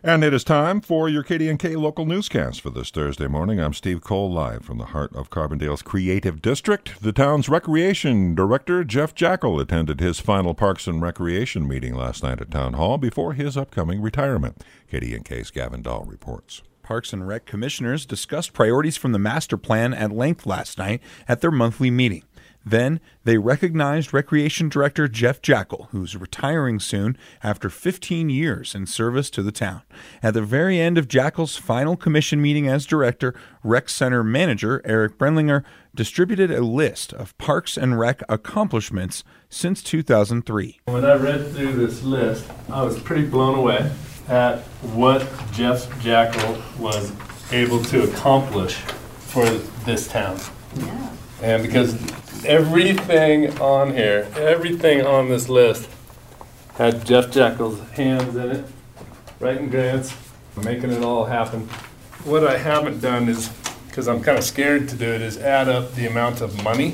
And it is time for your KDNK local newscast for this Thursday morning. I'm Steve Cole, live from the heart of Carbondale's Creative District. The town's Recreation Director, Jeff Jackal, attended his final Parks and Recreation meeting last night at Town Hall before his upcoming retirement. KDNK's Gavin Dahl reports. Parks and Rec commissioners discussed priorities from the master plan at length last night at their monthly meeting. Then they recognized Recreation Director Jeff Jackal, who's retiring soon after 15 years in service to the town. At the very end of Jackal's final commission meeting as director, Rec Center manager Eric Brenlinger distributed a list of Parks and Rec accomplishments since 2003. When I read through this list, I was pretty blown away at what Jeff Jackal was able to accomplish for this town. Yeah. And because everything on here, everything on this list had Jeff Jackal's hands in it, writing grants, making it all happen. What I haven't done is, because I'm kind of scared to do it, is add up the amount of money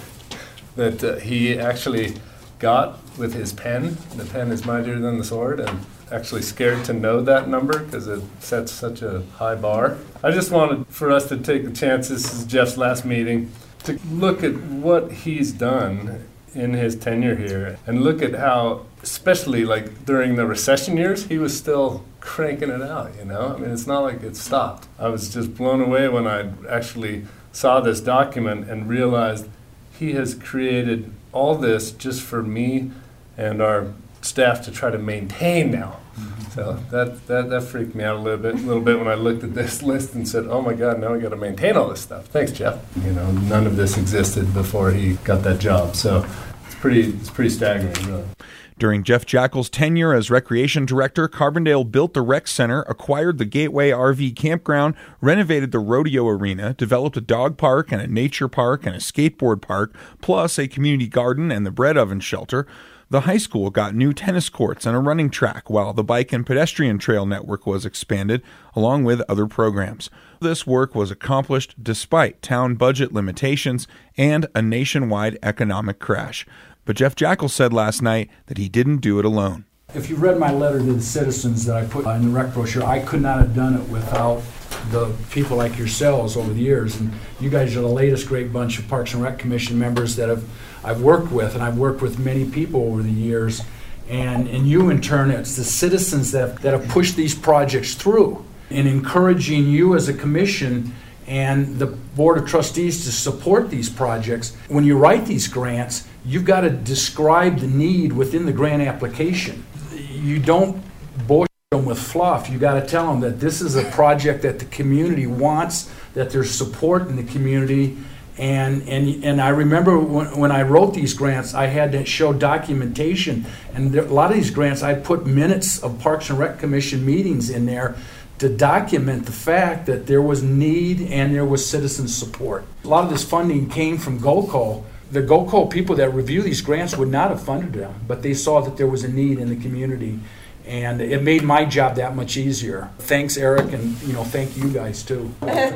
that he actually got with his pen. The pen is mightier than the sword, and actually scared to know that number because it sets such a high bar. I just wanted for us to take the chance, this is Jeff's last meeting, to look at what he's done in his tenure here and look at how, especially like during the recession years, he was still cranking it out, you know? I mean, it's not like it stopped. I was just blown away when I actually saw this document and realized he has created all this just for me and our staff to try to maintain now. So that freaked me out a little bit when I looked at this list and said, oh my God, now we got to maintain all this stuff. Thanks, Jeff. You know, none of this existed before he got that job. So it's pretty staggering, really. During Jeff Jackal's tenure as Recreation Director, Carbondale built the Rec Center, acquired the Gateway RV Campground, renovated the Rodeo Arena, developed a dog park and a nature park and a skateboard park, plus a community garden and the bread oven shelter. The high school got new tennis courts and a running track, while the bike and pedestrian trail network was expanded, along with other programs. This work was accomplished despite town budget limitations and a nationwide economic crash. But Jeff Jackal said last night that he didn't do it alone. If you read my letter to the citizens that I put in the rec brochure, I could not have done it without the people like yourselves over the years. And you guys are the latest great bunch of Parks and Rec Commission members that I've worked with, and I've worked with many people over the years. And you, in turn, it's the citizens that have pushed these projects through and encouraging you as a commission and the Board of Trustees to support these projects. When you write these grants, you've got to describe the need within the grant application. You don't bullshit them with fluff. You got to tell them that this is a project that the community wants, that there's support in the community. And I remember when I wrote these grants, I had to show documentation. And a lot of these grants, I put minutes of Parks and Rec Commission meetings in there to document the fact that there was need and there was citizen support. A lot of this funding came from GOCO. The GOCO people that review these grants would not have funded them, but they saw that there was a need in the community. And it made my job that much easier. Thanks, Eric, and thank you guys too.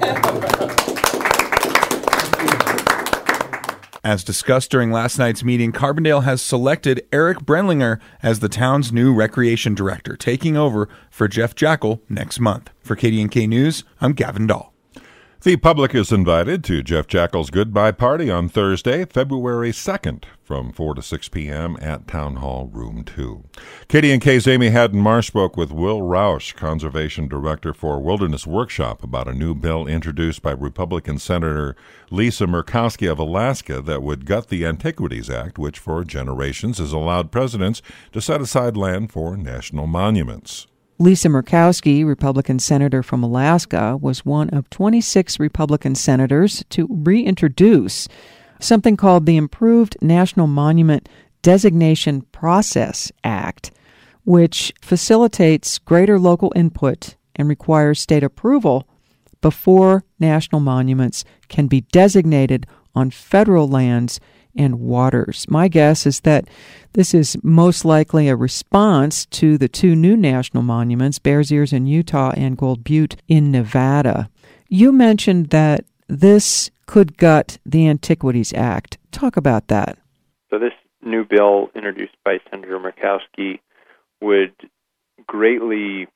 As discussed during last night's meeting, Carbondale has selected Eric Brenlinger as the town's new recreation director, taking over for Jeff Jackal next month. For KDNK News, I'm Gavin Dahl. The public is invited to Jeff Jackal's goodbye party on Thursday, February 2nd, from 4 to 6 p.m. at Town Hall, Room 2. KDNK's Amy Haddon-Marsh spoke with Will Roush, Conservation Director for Wilderness Workshop, about a new bill introduced by Republican Senator Lisa Murkowski of Alaska that would gut the Antiquities Act, which for generations has allowed presidents to set aside land for national monuments. Lisa Murkowski, Republican senator from Alaska, was one of 26 Republican senators to reintroduce something called the Improved National Monument Designation Process Act, which facilitates greater local input and requires state approval before national monuments can be designated on federal lands and waters. My guess is that this is most likely a response to the two new national monuments, Bears Ears in Utah and Gold Butte in Nevada. You mentioned that this could gut the Antiquities Act. Talk about that. So this new bill introduced by Senator Murkowski would greatly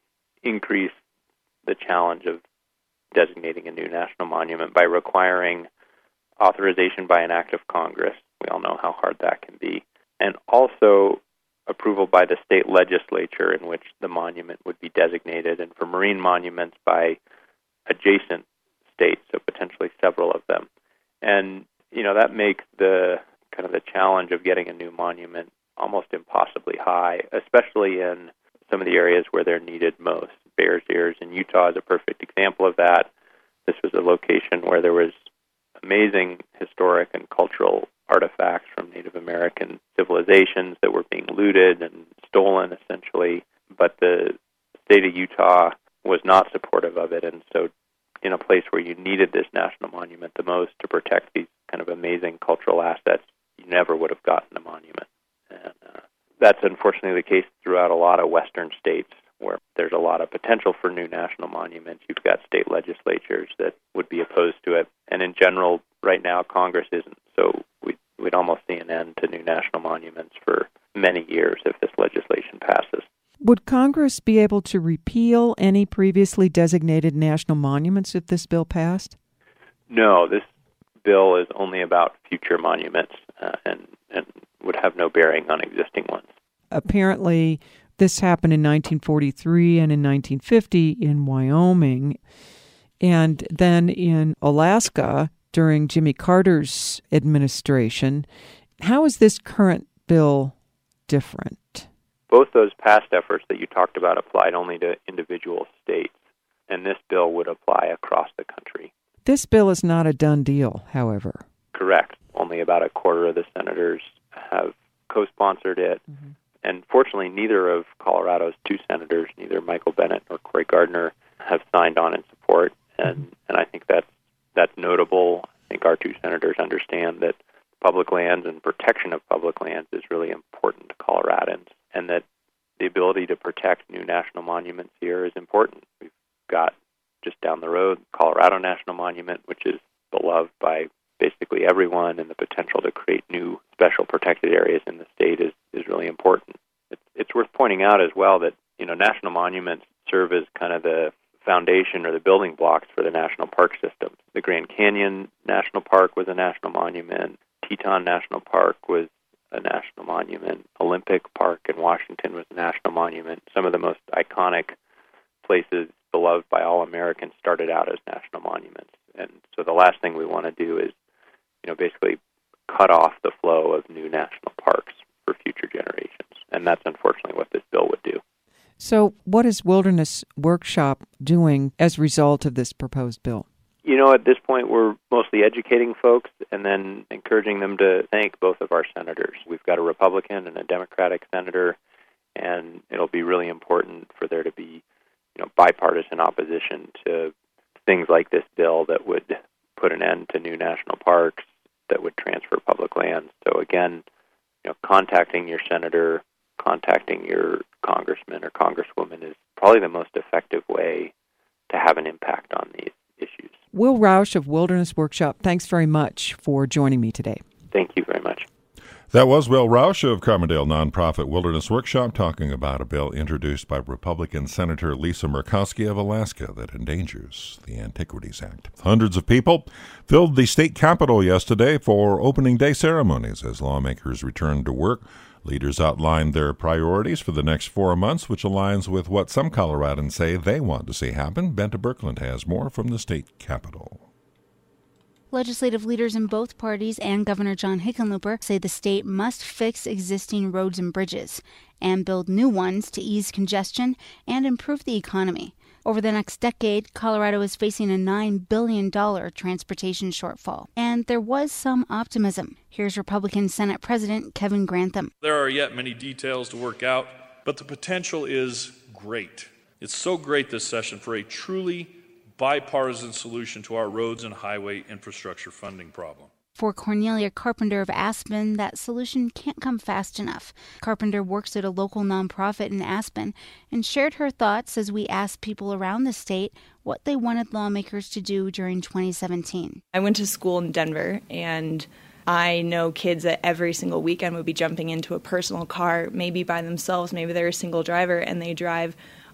increase the challenge of designating a new national monument by requiring authorization by an act of Congress. We all know how hard that can be. And also approval by the state legislature in which the monument would be designated, and for marine monuments by adjacent states, so potentially several of them. And, that makes the kind of the challenge of getting a new monument almost impossibly high, especially in some of the areas where they're needed most. Bears Ears in Utah is a perfect example of that. This was a location where there was amazing historic and cultural artifacts from Native American civilizations that were being looted and stolen, essentially. But the state of Utah was not supportive of it, and so in a place where you needed this national monument the most to protect these kind of amazing cultural assets, you never would have gotten a monument. And that's unfortunately the case throughout a lot of western states where there's a lot of potential for new national monuments. You've got state legislatures that would be opposed to it. And in general, right now, Congress isn't. So we'd almost see an end to new national monuments for many years if this legislation passes. Would Congress be able to repeal any previously designated national monuments if this bill passed? No, this bill is only about future monuments and would have no bearing on existing ones. Apparently, this happened in 1943 and in 1950 in Wyoming, and then in Alaska during Jimmy Carter's administration. How is this current bill different? Both those past efforts that you talked about applied only to individual states, and this bill would apply across the country. This bill is not a done deal, however. Correct. Only about a quarter of the senators have co-sponsored it. Mm-hmm. And fortunately, neither of Colorado's two senators, neither Michael Bennet nor Cory Gardner, have signed on in support. And I think that's notable. I think our two senators understand that public lands and protection of public lands is really important to Coloradans, and that the ability to protect new national monuments here is important. We've got just down the road Colorado National Monument, which is beloved by basically everyone, and the potential to create new special protected areas in the state is really important. It's worth pointing out as well that national monuments serve as kind of the foundation or the building blocks for the national park system. The Grand Canyon National Park was a national monument. Teton National Park was a national monument. Olympic Park in Washington was a national monument. Some of the most iconic places beloved by all Americans started out as national monuments. And so the last thing we want to do is, basically cut off the flow of new national parks for future generations. And that's unfortunately what this bill would do. So what is Wilderness Workshop doing as a result of this proposed bill? At this point, we're mostly educating folks and then encouraging them to thank both of our senators. We've got a Republican and a Democratic senator, and it'll be really important for there to be, bipartisan opposition to things like this bill that would put an end to new national parks, that would transfer public lands. So again, contacting your senator, contacting your congressman or congresswoman is probably the most effective way to have an impact on these issues. Will Roush of Wilderness Workshop, thanks very much for joining me today. Thank you very much. That was Will Roush of Carbondale nonprofit Wilderness Workshop talking about a bill introduced by Republican Senator Lisa Murkowski of Alaska that endangers the Antiquities Act. Hundreds of people filled the state capitol yesterday for opening day ceremonies as lawmakers returned to work. Leaders outlined their priorities for the next 4 months, which aligns with what some Coloradans say they want to see happen. Benta Birkeland has more from the state capitol. Legislative leaders in both parties and Governor John Hickenlooper say the state must fix existing roads and bridges and build new ones to ease congestion and improve the economy. Over the next decade, Colorado is facing a $9 billion transportation shortfall, and there was some optimism. Here's Republican Senate President Kevin Grantham. There are yet many details to work out, but the potential is great. It's so great this session for a truly bipartisan solution to our roads and highway infrastructure funding problem. For Cornelia Carpenter of Aspen, that solution can't come fast enough. Carpenter works at a local nonprofit in Aspen and shared her thoughts as we asked people around the state what they wanted lawmakers to do during 2017. I went to school in Denver, and I know kids that every single weekend would be jumping into a personal car, maybe by themselves, maybe they're a single driver, and they drive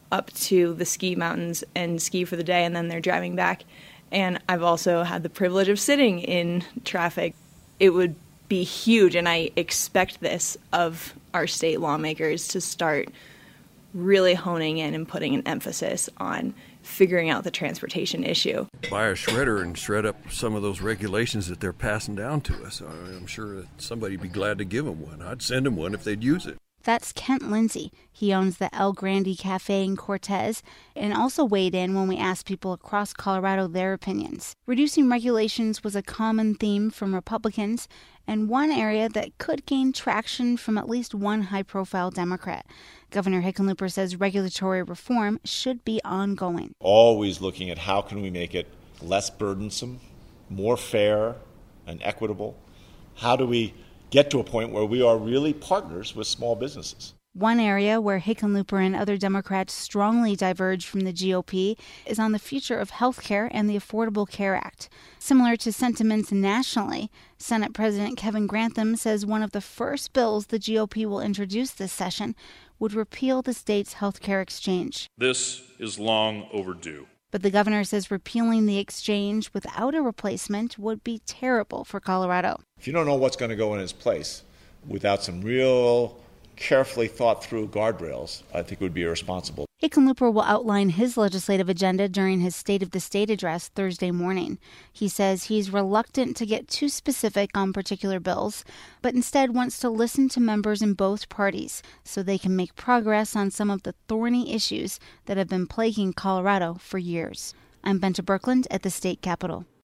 up to the ski mountains and ski for the day, and then they're driving back. And I've also had the privilege of sitting in traffic. It would be huge, and I expect this of our state lawmakers to start really honing in and putting an emphasis on figuring out the transportation issue. Buy a shredder and shred up some of those regulations that they're passing down to us. I'm sure that somebody'd be glad to give them one. I'd send them one if they'd use it. That's Kent Lindsay. He owns the El Grande Cafe in Cortez and also weighed in when we asked people across Colorado their opinions. Reducing regulations was a common theme from Republicans and one area that could gain traction from at least one high-profile Democrat. Governor Hickenlooper says regulatory reform should be ongoing. Always looking at how can we make it less burdensome, more fair and equitable. How do we get to a point where we are really partners with small businesses? One area where Hickenlooper and other Democrats strongly diverge from the GOP is on the future of health care and the Affordable Care Act. Similar to sentiments nationally, Senate President Kevin Grantham says one of the first bills the GOP will introduce this session would repeal the state's health care exchange. This is long overdue. But the governor says repealing the exchange without a replacement would be terrible for Colorado. If you don't know what's going to go in its place without some real carefully thought through guardrails, I think it would be irresponsible. Hickenlooper will outline his legislative agenda during his State of the State address Thursday morning. He says he's reluctant to get too specific on particular bills, but instead wants to listen to members in both parties so they can make progress on some of the thorny issues that have been plaguing Colorado for years. I'm Benta Birkeland at the state capitol.